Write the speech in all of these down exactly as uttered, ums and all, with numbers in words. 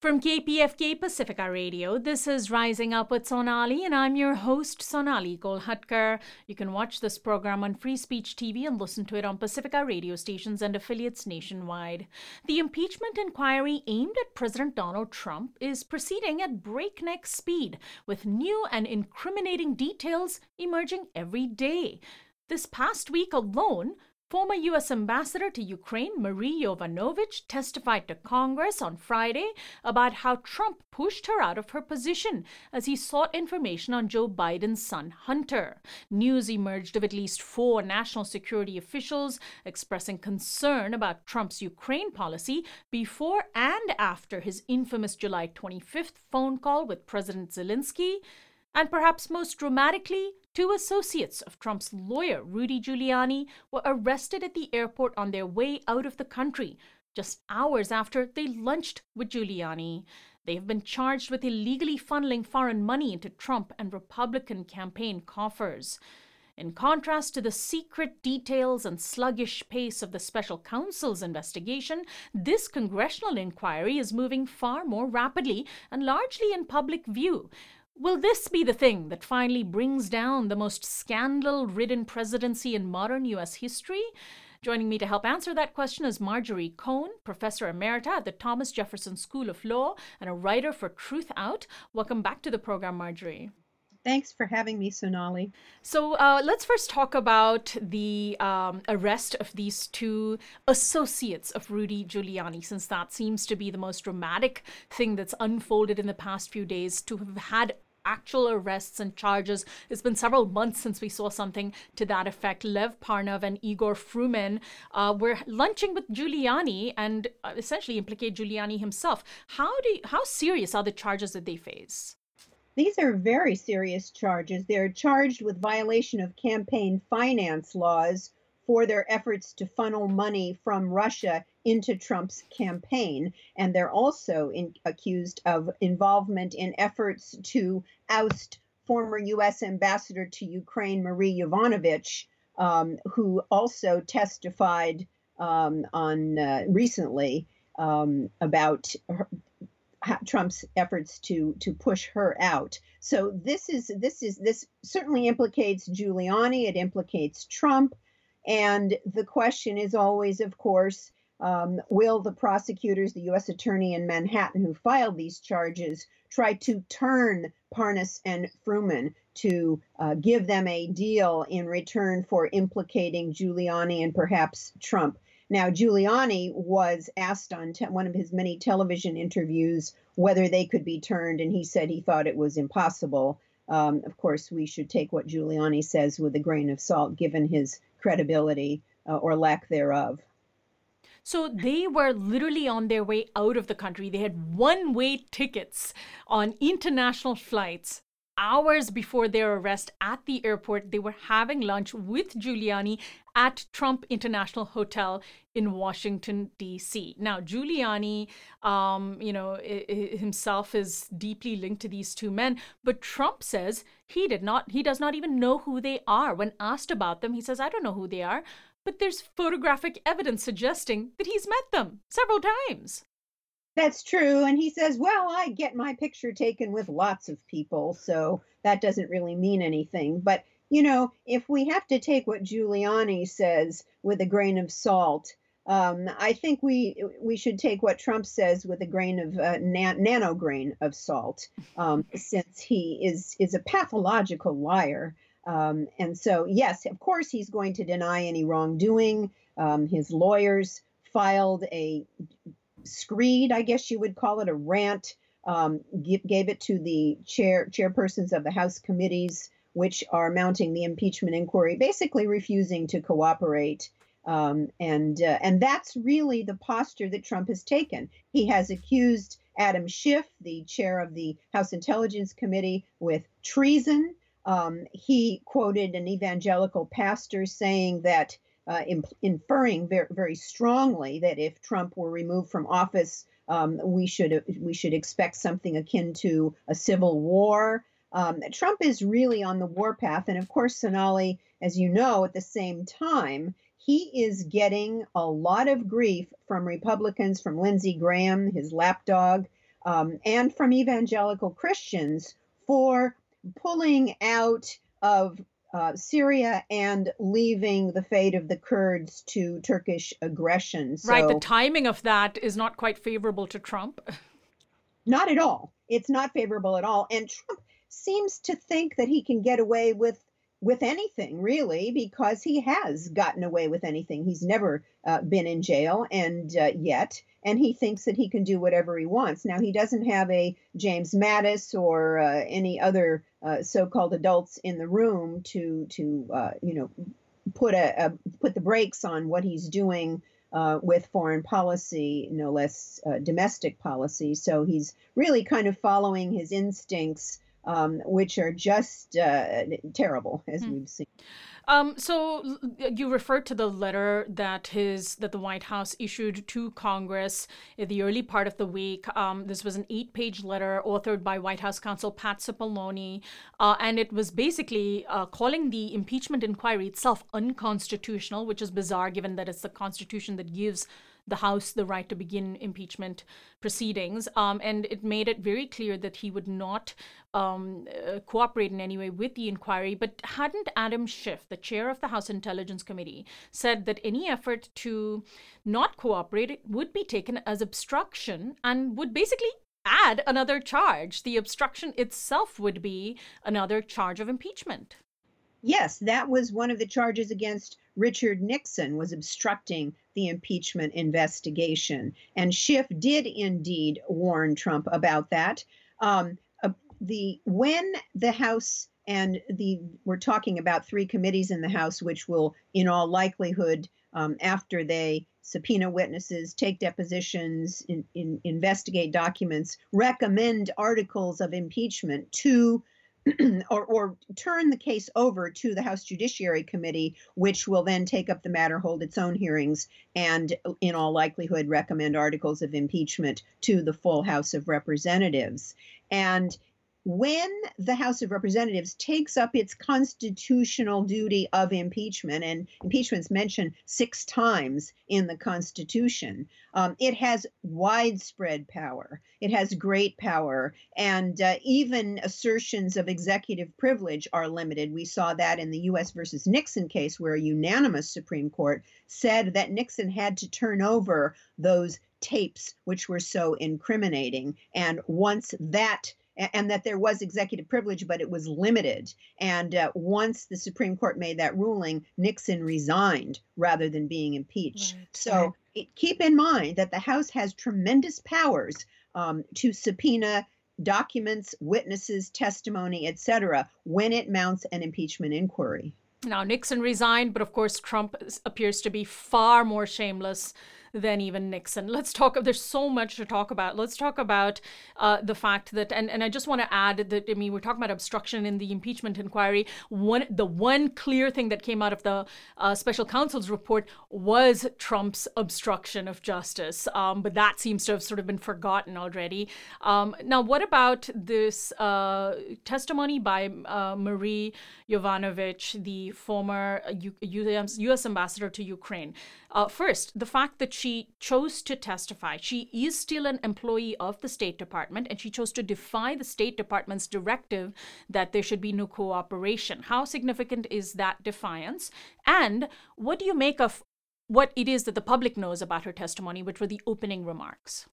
From K P F K Pacifica Radio, this is Rising Up with Sonali, and I'm your host, Sonali Golhatkar. You can watch this program on Free Speech T V and listen to it on Pacifica radio stations and affiliates nationwide. The impeachment inquiry aimed at President Donald Trump is proceeding at breakneck speed, with new and incriminating details emerging every day. This past week alone, former U S Ambassador to Ukraine, Marie Yovanovitch, testified to Congress on Friday about how Trump pushed her out of her position as he sought information on Joe Biden's son, Hunter. News emerged of at least four national security officials expressing concern about Trump's Ukraine policy before and after his infamous July twenty-fifth phone call with President Zelensky. And perhaps most dramatically, two associates of Trump's lawyer, Rudy Giuliani, were arrested at the airport on their way out of the country, just hours after they lunched with Giuliani. They have been charged with illegally funneling foreign money into Trump and Republican campaign coffers. In contrast to the secret details and sluggish pace of the special counsel's investigation, this congressional inquiry is moving far more rapidly and largely in public view. Will this be the thing that finally brings down the most scandal-ridden presidency in modern U S history? Joining me to help answer that question is Marjorie Cohn, Professor Emerita at the Thomas Jefferson School of Law and a writer for Truth Out. Welcome back to the program, Marjorie. Thanks for having me, Sonali. So uh, let's first talk about the um, arrest of these two associates of Rudy Giuliani, since that seems to be the most dramatic thing that's unfolded in the past few days. To have had actual arrests and charges. It's been several months since we saw something to that effect. Lev Parnov and Igor Fruman uh, were lunching with Giuliani and uh, essentially implicate Giuliani himself. How do you, how serious are the charges that they face? These are very serious charges. They're charged with violation of campaign finance laws for their efforts to funnel money from Russia into Trump's campaign. And they're also in, accused of involvement in efforts to oust former U S Ambassador to Ukraine, Marie Yovanovitch, um, who also testified um, on uh, recently um, about her, Trump's efforts to to push her out. So this is this is this certainly implicates Giuliani. It implicates Trump, and the question is always, of course, um, will the prosecutors, the U S attorney in Manhattan who filed these charges, try to turn Parnas and Fruman to uh, give them a deal in return for implicating Giuliani and perhaps Trump? Now, Giuliani was asked on te- one of his many television interviews whether they could be turned, and he said he thought it was impossible. Um, of course, we should take what Giuliani says with a grain of salt, given his credibility uh, or lack thereof. So they were literally on their way out of the country. They had one-way tickets on international flights. Hours before their arrest at the airport, they were having lunch with Giuliani at Trump International Hotel in Washington, D C. Now, Giuliani, um, you know, I- I himself is deeply linked to these two men, but Trump says he did not, he does not even know who they are. When asked about them, he says, I don't know who they are, but there's photographic evidence suggesting that he's met them several times. That's true. And he says, well, I get my picture taken with lots of people, so that doesn't really mean anything. But, you know, if we have to take what Giuliani says with a grain of salt, um, I think we we should take what Trump says with a grain of uh, na- nano grain of salt, um, since he is, is a pathological liar. Um, and so, yes, of course, he's going to deny any wrongdoing. Um, his lawyers filed a screed, I guess you would call it, a rant, um, give, gave it to the chair chairpersons of the House committees, which are mounting the impeachment inquiry, basically refusing to cooperate. Um, and uh, and that's really the posture that Trump has taken. He has accused Adam Schiff, the chair of the House Intelligence Committee, with treason. Um, he quoted an evangelical pastor saying that Uh, imp- inferring very, very strongly that if Trump were removed from office, um, we should we should expect something akin to a civil war. Um, Trump is really on the warpath, and of course, Sonali, as you know, at the same time, he is getting a lot of grief from Republicans, from Lindsey Graham, his lapdog, um, and from evangelical Christians for pulling out of uh, Syria and leaving the fate of the Kurds to Turkish aggression. Right. The So, timing of that is not quite favorable to Trump. not at all. It's not favorable at all. And Trump seems to think that he can get away with with anything, really, because he has gotten away with anything. He's never uh, been in jail and uh, yet, and he thinks that he can do whatever he wants. Now, he doesn't have a James Mattis or uh, any other uh, so-called adults in the room to to uh, you know put a, a put the brakes on what he's doing uh, with foreign policy, no less uh, domestic policy. So he's really kind of following his instincts, um, which are just uh, terrible, as Hmm. we've seen. Um, so you referred to the letter that his that the White House issued to Congress in the early part of the week. Um, this was an eight-page letter authored by White House counsel Pat Cipollone, uh, and it was basically uh, calling the impeachment inquiry itself unconstitutional, which is bizarre given that it's the Constitution that gives the House the right to begin impeachment proceedings. Um, and it made it very clear that he would not um, uh, cooperate in any way with the inquiry. But hadn't Adam Schiff, the chair of the House Intelligence Committee, said that any effort to not cooperate would be taken as obstruction and would basically add another charge? The obstruction itself would be another charge of impeachment. Yes, that was one of the charges against Richard Nixon, was obstructing the impeachment investigation. And Schiff did indeed warn Trump about that. Um, uh, the when the House and the we're talking about three committees in the House, which will, in all likelihood, um, after they subpoena witnesses, take depositions, in, in, investigate documents, recommend articles of impeachment to or, or turn the case over to the House Judiciary Committee, which will then take up the matter, hold its own hearings, and in all likelihood recommend articles of impeachment to the full House of Representatives. And when the House of Representatives takes up its constitutional duty of impeachment, and impeachment's mentioned six times in the Constitution, um, it has widespread power. It has great power, and uh, even assertions of executive privilege are limited. We saw that in the U S versus Nixon case, where a unanimous Supreme Court said that Nixon had to turn over those tapes which were so incriminating. And once that and that there was executive privilege, but it was limited. And uh, once the Supreme Court made that ruling, Nixon resigned rather than being impeached. Right. So it, keep in mind that the House has tremendous powers um, to subpoena documents, witnesses, testimony, et cetera, when it mounts an impeachment inquiry. Now, Nixon resigned, but of course, Trump appears to be far more shameless than even Nixon. Let's talk, there's so much to talk about. Let's talk about uh, the fact that, and, and I just want to add that, I mean, we're talking about obstruction in the impeachment inquiry. One, the one clear thing that came out of the uh, special counsel's report was Trump's obstruction of justice. Um, but that seems to have sort of been forgotten already. Um, now, what about this uh, testimony by uh, Marie Yovanovitch, the former U S ambassador to Ukraine? Uh, first, the fact that she chose to testify. She is still an employee of the State Department, and she chose to defy the State Department's directive that there should be no cooperation. How significant is that defiance? And what do you make of what it is that the public knows about her testimony, which were the opening remarks?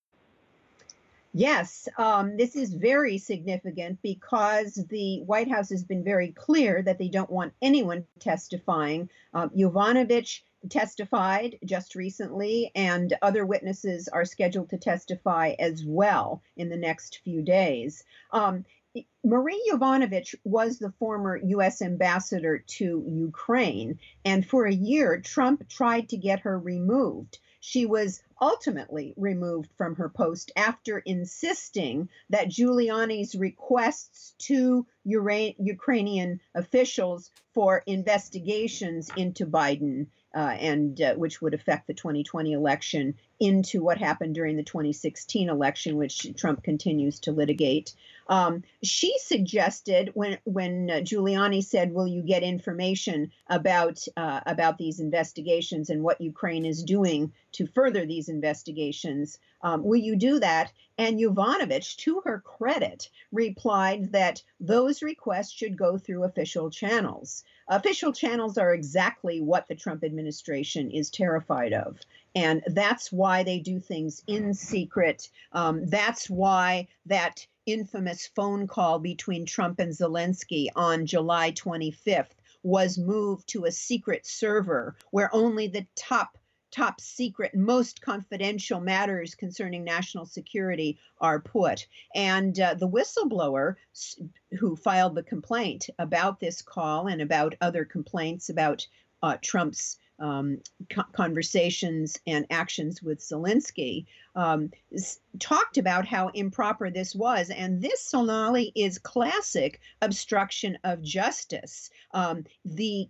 Yes, um, this is very significant because the White House has been very clear that they don't want anyone testifying. Um, Yovanovitch testified just recently, and other witnesses are scheduled to testify as well in the next few days. Um, Marie Yovanovitch was the former U S ambassador to Ukraine, and for a year, Trump tried to get her removed. She was ultimately removed from her post after insisting that Giuliani's requests to Ura- Ukrainian officials for investigations into Biden, uh, and uh, which would affect the twenty twenty election, into what happened during the twenty sixteen election, which Trump continues to litigate. Um, she suggested when when uh, Giuliani said, "Will you get information about uh, about these investigations and what Ukraine is doing to further these investigations? Um, will you do that?" And Yovanovitch, to her credit, replied that those requests should go through official channels. Official channels are exactly what the Trump administration is terrified of. And that's why they do things in secret. Um, that's why that infamous phone call between Trump and Zelensky on July twenty-fifth was moved to a secret server where only the top top secret, most confidential matters concerning national security are put. And uh, the whistleblower who filed the complaint about this call and about other complaints about uh, Trump's um, co- conversations and actions with Zelensky um, s- talked about how improper this was. And this, Sonali, is classic obstruction of justice. Um, the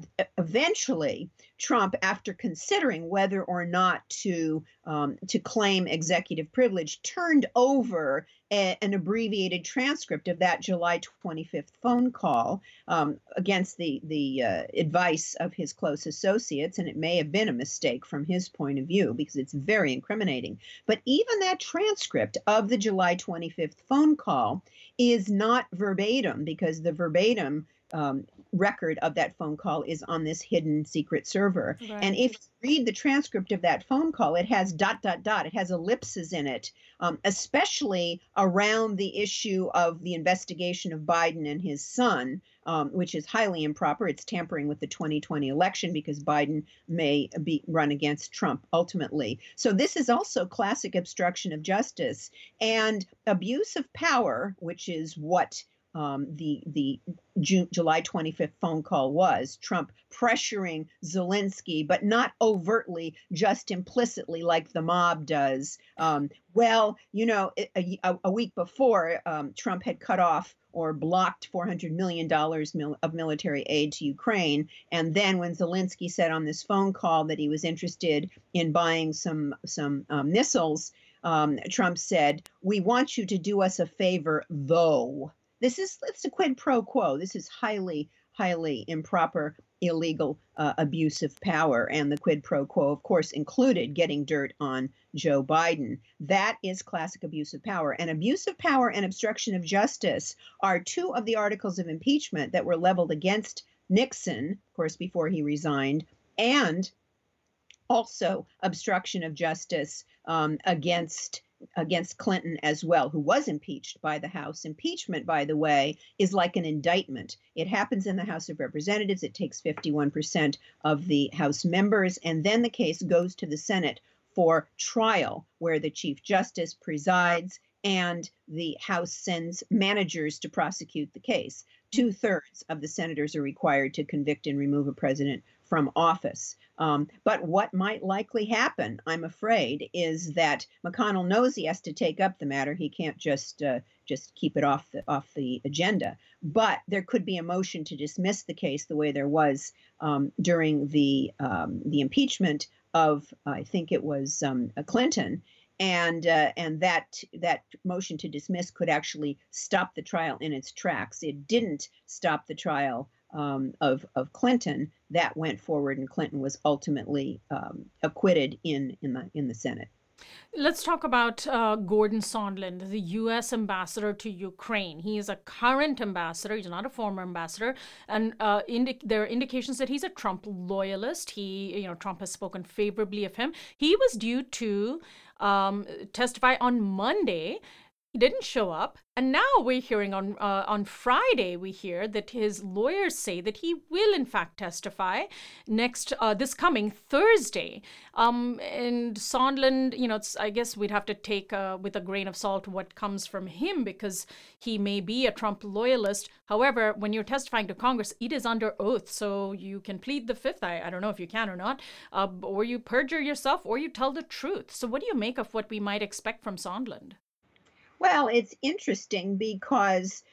eventually, Trump, after considering whether or not to um, to claim executive privilege, turned over a, an abbreviated transcript of that July twenty-fifth phone call um, against the the uh, advice of his close associates, and it may have been a mistake from his point of view because it's very incriminating. But even that transcript of the July twenty-fifth phone call is not verbatim because the verbatim um, record of that phone call is on this hidden secret server. Right. And if you read the transcript of that phone call, it has dot, dot, dot. It has ellipses in it, um, especially around the issue of the investigation of Biden and his son, um, which is highly improper. It's tampering with the twenty twenty election because Biden may be run against Trump ultimately. So this is also classic obstruction of justice and abuse of power, which is what Um, the the June, July twenty-fifth phone call was. Trump pressuring Zelensky, but not overtly, just implicitly like the mob does. Um, well, you know, a, a, a week before, um, Trump had cut off or blocked four hundred million dollars mil- of military aid to Ukraine. And then when Zelensky said on this phone call that he was interested in buying some, some um, missiles, um, Trump said, "We want you to do us a favor, though." This is it's a quid pro quo. This is highly, highly improper, illegal uh, abuse of power. And the quid pro quo, of course, included getting dirt on Joe Biden. That is classic abuse of power. And abuse of power and obstruction of justice are two of the articles of impeachment that were leveled against Nixon, of course, before he resigned, and also obstruction of justice um, against against Clinton as well, who was impeached by the House. Impeachment, by the way, is like an indictment. It happens in the House of Representatives. It takes fifty-one percent of the House members, and then the case goes to the Senate for trial, where the Chief Justice presides and the House sends managers to prosecute the case. Two-thirds of the senators are required to convict and remove a president from office. Um, but what might likely happen, I'm afraid, is that McConnell knows he has to take up the matter. He can't just uh, just keep it off the off the agenda. But there could be a motion to dismiss the case the way there was um, during the um, the impeachment of, I think it was um, Clinton. And uh, and that that motion to dismiss could actually stop the trial in its tracks. It didn't stop the trial um, of of Clinton. That went forward, and Clinton was ultimately um, acquitted in in the in the Senate. Let's talk about uh, Gordon Sondland, the U S ambassador to Ukraine. He is a current ambassador. He's not a former ambassador. And uh, indi- there are indications that he's a Trump loyalist. He, you know, Trump has spoken favorably of him. He was due to um, testify on Monday. He didn't show up. And now we're hearing on uh, on Friday, we hear that his lawyers say that he will, in fact, testify next, uh, this coming Thursday. Um, and Sondland, you know, it's, I guess we'd have to take uh, with a grain of salt what comes from him because he may be a Trump loyalist. However, when you're testifying to Congress, it is under oath. So you can plead the fifth. I, I don't know if you can or not, uh, or you perjure yourself or you tell the truth. So what do you make of what we might expect from Sondland? Well, it's interesting because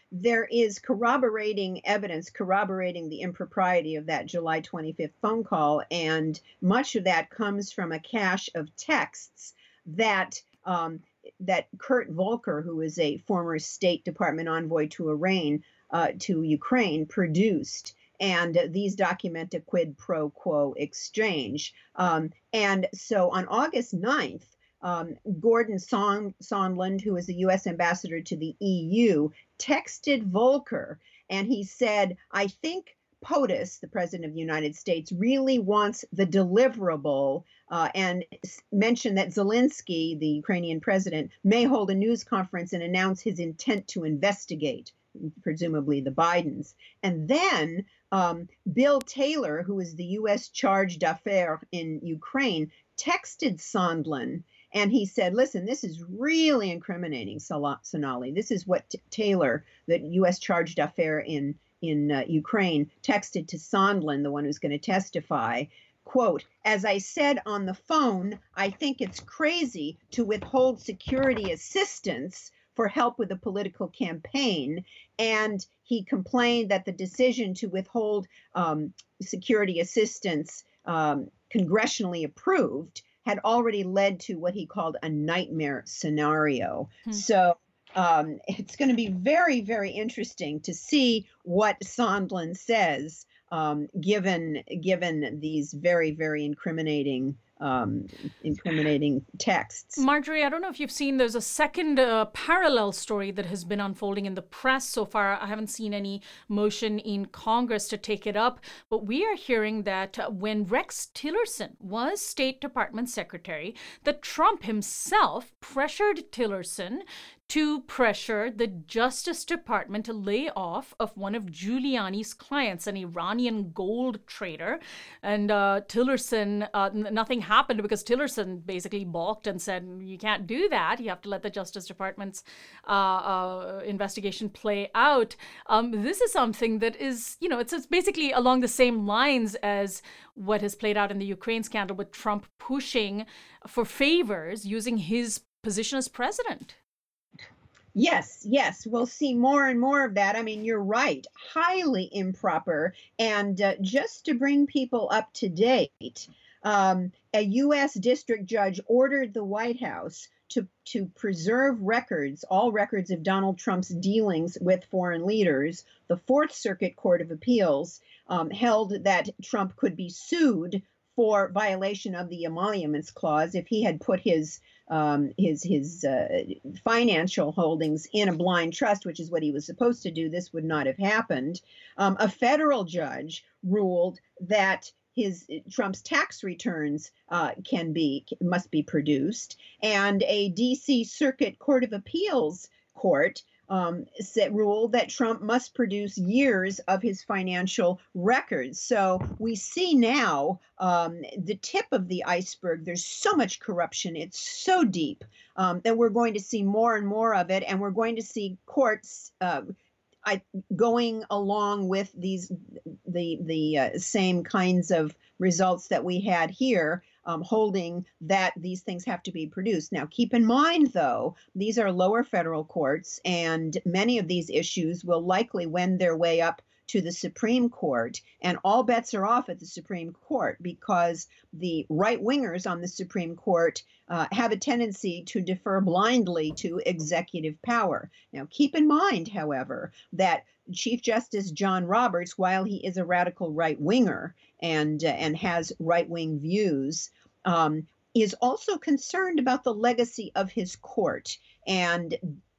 there is corroborating evidence corroborating the impropriety of that July twenty-fifth phone call, and much of that comes from a cache of texts that um, that Kurt Volker, who is a former State Department envoy to Iran, uh, to Ukraine, produced. And these document a quid pro quo exchange. Um, and so on August ninth, um, Gordon Son- Sondland, who is the U S ambassador to the E U, texted Volker, and he said, I think POTUS, the president of the United States, really wants the deliverable, uh, and mentioned that Zelensky, the Ukrainian president, may hold a news conference and announce his intent to investigate, presumably the Bidens. And then um, Bill Taylor, who is the U S charge d'affaires in Ukraine, texted Sondland, and he said, listen, this is really incriminating, Sonali. This is what T- Taylor, the U S charge d'affaires in in uh, Ukraine, texted to Sondland, the one who's going to testify, quote, as I said on the phone, I think it's crazy to withhold security assistance for help with a political campaign. And he complained that the decision to withhold um, security assistance, um, congressionally approved, had already led to what he called a nightmare scenario. Hmm. So Um, it's going to be very, very interesting to see what Sondland says, um, given given these very, very incriminating um, incriminating texts. Marjorie, I don't know if you've seen, there's a second uh, parallel story that has been unfolding in the press so far. I haven't seen any motion in Congress to take it up, but we are hearing that when Rex Tillerson was State Department Secretary, that Trump himself pressured Tillerson to pressure the Justice Department to lay off of one of Giuliani's clients, an Iranian gold trader. And uh, Tillerson, uh, n- nothing happened because Tillerson basically balked and said, you can't do that. You have to let the Justice Department's uh, uh, investigation play out. Um, this is something that is, you know, it's, it's basically along the same lines as what has played out in the Ukraine scandal, with Trump pushing for favors using his position as president. Yes, yes, we'll see more and more of that. I mean, you're right, highly improper. And uh, just to bring people up to date, um, a U S district judge ordered the White House to, to preserve records, all records of Donald Trump's dealings with foreign leaders. The Fourth Circuit Court of Appeals um, held that Trump could be sued for violation of the Emoluments Clause if he had put his um, his his uh, financial holdings in a blind trust, which is what he was supposed to do. This would not have happened. Um, a federal judge ruled that his Trump's tax returns uh, can be must be produced, and a D C Circuit Court of Appeals court Um, set, rule that Trump must produce years of his financial records. So we see now um, the tip of the iceberg. There's so much corruption. It's so deep um, that we're going to see more and more of it. And we're going to see courts uh, I, going along with these the the uh, same kinds of results that we had here, um, holding that these things have to be produced. Now, keep in mind, though, these are lower federal courts, and many of these issues will likely wend their way up to the Supreme Court, and all bets are off at the Supreme Court because the right-wingers on the Supreme Court uh, have a tendency to defer blindly to executive power. Now, keep in mind, however, that Chief Justice John Roberts, while he is a radical right-winger and, uh, and has right-wing views, um, is also concerned about the legacy of his court and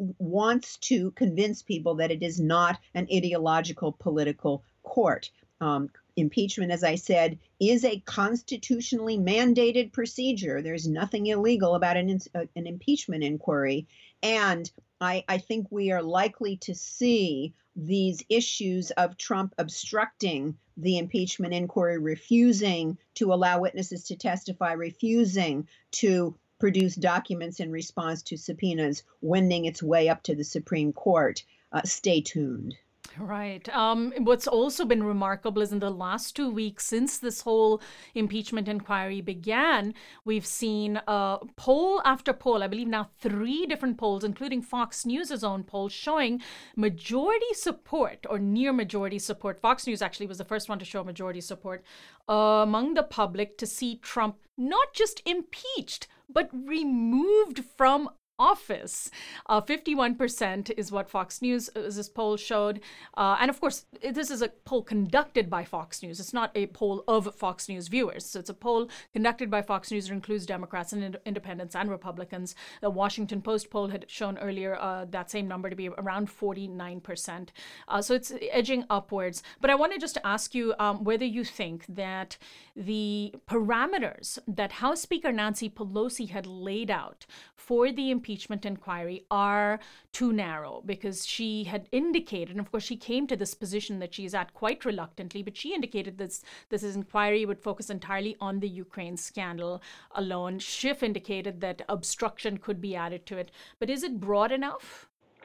wants to convince people that it is not an ideological political court. Um, impeachment, as I said, is a constitutionally mandated procedure. There's nothing illegal about an, uh, an impeachment inquiry. And I, I think we are likely to see these issues of Trump obstructing the impeachment inquiry, refusing to allow witnesses to testify, refusing to produce documents in response to subpoenas, wending its way up to the Supreme Court. Uh, stay tuned. Right. Um, what's also been remarkable is in the last two weeks since this whole impeachment inquiry began, we've seen uh, poll after poll, I believe now three different polls, including Fox News' own poll, showing majority support or near majority support. Fox News actually was the first one to show majority support uh, among the public to see Trump not just impeached, but removed from office. Uh, fifty-one percent is what Fox News, uh, this poll showed. Uh, and of course, this is a poll conducted by Fox News. It's not a poll of Fox News viewers. So it's a poll conducted by Fox News that includes Democrats and ind- independents and Republicans. The Washington Post poll had shown earlier uh, that same number to be around forty-nine percent. Uh, so it's edging upwards. But I wanted just to ask you um, whether you think that the parameters that House Speaker Nancy Pelosi had laid out for the impeachment impeachment inquiry are too narrow, because she had indicated, and of course she came to this position that she's at quite reluctantly, but she indicated that this, this inquiry would focus entirely on the Ukraine scandal alone. Schiff indicated that obstruction could be added to it. But is it broad enough?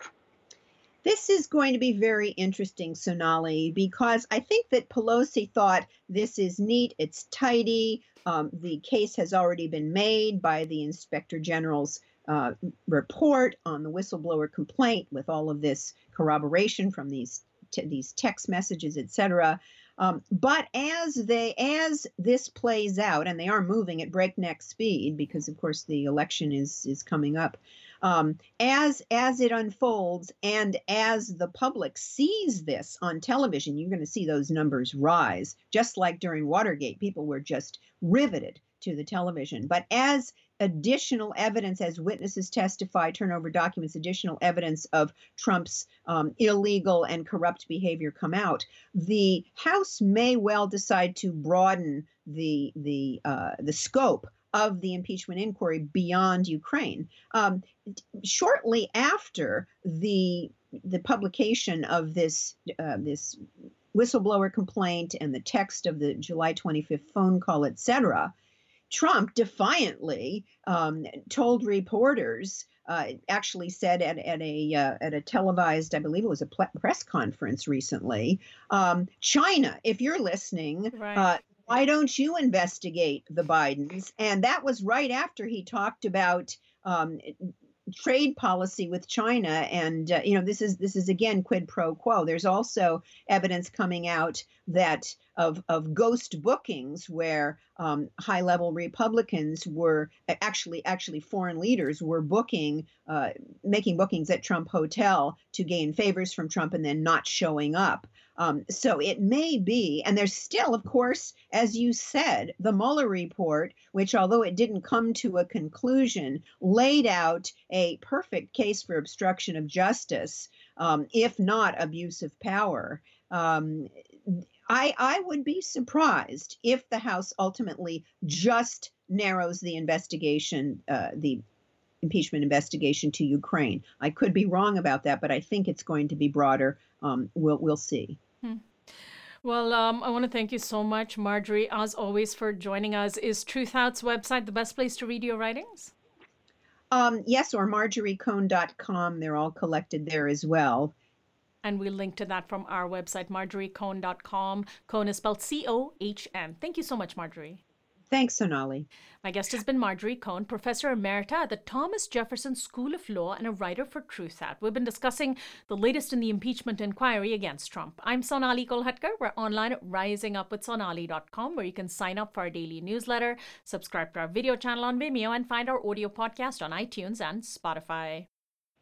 This is going to be very interesting, Sonali, because I think that Pelosi thought this is neat, it's tidy, um, the case has already been made by the Inspector General's uh, report on the whistleblower complaint with all of this corroboration from these t- these text messages, et cetera. Um, but as they as this plays out, and they are moving at breakneck speed because, of course, the election is is coming up. Um, as as it unfolds, and as the public sees this on television, you're going to see those numbers rise. Just like during Watergate, people were just riveted to the television. But as additional evidence, as witnesses testify, turn over documents, additional evidence of Trump's um, illegal and corrupt behavior come out, the House may well decide to broaden the the uh, the scope of the impeachment inquiry beyond Ukraine. Um, shortly after the the publication of this uh, this whistleblower complaint and the text of the July twenty-fifth phone call, et cetera, Trump defiantly um, told reporters, uh, actually said at, at a uh, at a televised, I believe it was a ple- press conference recently, um, China, if you're listening, Right. uh, why don't you investigate the Bidens? And that was right after he talked about um, trade policy with China. And, uh, you know, this is this is, again, quid pro quo. There's also evidence coming out that of, of ghost bookings where um, high level Republicans were actually actually foreign leaders were booking, uh, making bookings at Trump Hotel to gain favors from Trump and then not showing up. Um, so it may be, and there's still, of course, as you said, the Mueller report, which, although it didn't come to a conclusion, laid out a perfect case for obstruction of justice, um, if not abuse of power. Um, I, I would be surprised if the House ultimately just narrows the investigation, uh, the impeachment investigation to Ukraine. I could be wrong about that, but I think it's going to be broader. Um, we'll we'll see. Hmm. Well, um, I want to thank you so much, Marjorie, as always, for joining us. Is Truthout's website the best place to read your writings? Um, yes, or marjorie cohn dot com. They're all collected there as well. And we'll link to that from our website, marjorie cohn dot com. Cohn is spelled C O H N. Thank you so much, Marjorie. Thanks, Sonali. My guest has been Marjorie Cohn, Professor Emerita at the Thomas Jefferson School of Law and a writer for Truthout. We've been discussing the latest in the impeachment inquiry against Trump. I'm Sonali Kolhatkar. We're online at rising up with sonali dot com, where you can sign up for our daily newsletter, subscribe to our video channel on Vimeo, and find our audio podcast on iTunes and Spotify.